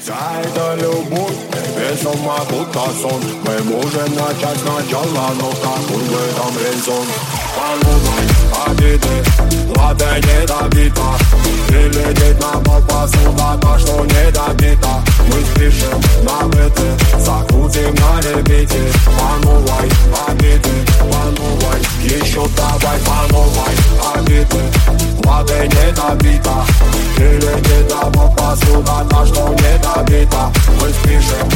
Вся эта любовь, тебе с ума будто сон. Мы можем начать сначала, но какой в этом резон? Подумай, обиды, латте не добита. И летит на пол посуда, та, что не добита. Мы спешим на быты, закрутим на репите. По новой, обиды, по новой. Еще давай по новой, обиды, латте не добита. И летит на пол посуда, та, что не добита. Мы спешим